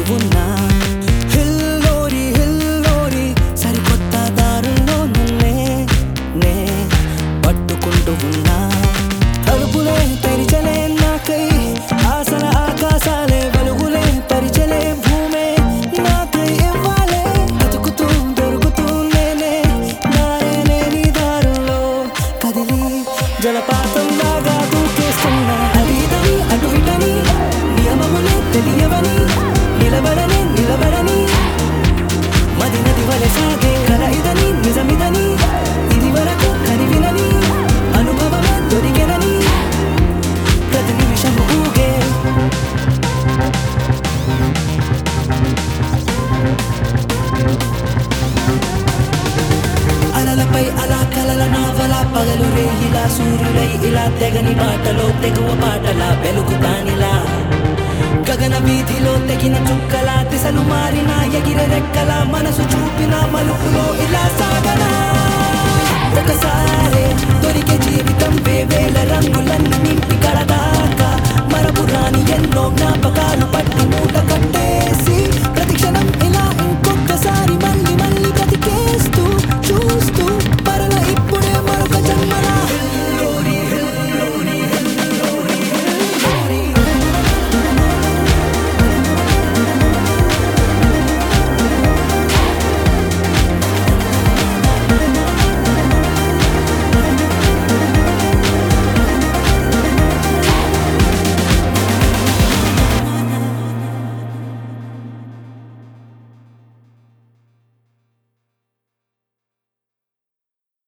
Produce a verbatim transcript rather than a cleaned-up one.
ఉన్నా హిల్లోరి హిల్లోరి సరికొత్త దారుల్లో నన్నే నే పట్టుకుంటూ ఉన్నా తలుపులే తెరిచలే నాకై ఆసల ఆకాశాలే వెలుగులే పరిచలే భూమే నాకై ఇవ్వాలే బతుకుతూ దొరుకుతూ నేనే దారే లేని దారుల్లో కదిలి జలపాతం లాగా దూకేస్తున్నా అటు ఇటని అటు ఇటని నియమములే తెలియవని నిలబడని నిలబడని మది నది వలె సాగే కల ఇదని నిజమిదని ఇది వరకు కనివినని అనుభవమే దొరికెనని ప్రతి నిమిషము ఊగే అలలపై అలా కలల నావల పగలు రేయిలా సూర్యుడై ఇలా తెగని బాటలో తెగువ పాటలా వెలుగుతానిలా గగన వీధిలో తెగిన చుక్కల దిశలు మారిన ఎగిరే రెక్కల మనసు చూపిన మలుపులో ఇలా సాగనా ఒకసారి దొరికే జీవితం వేవేల రంగులన్నీ నింపి కడదాకా మరపురాని ఎన్నో జ్ఞాపకాలు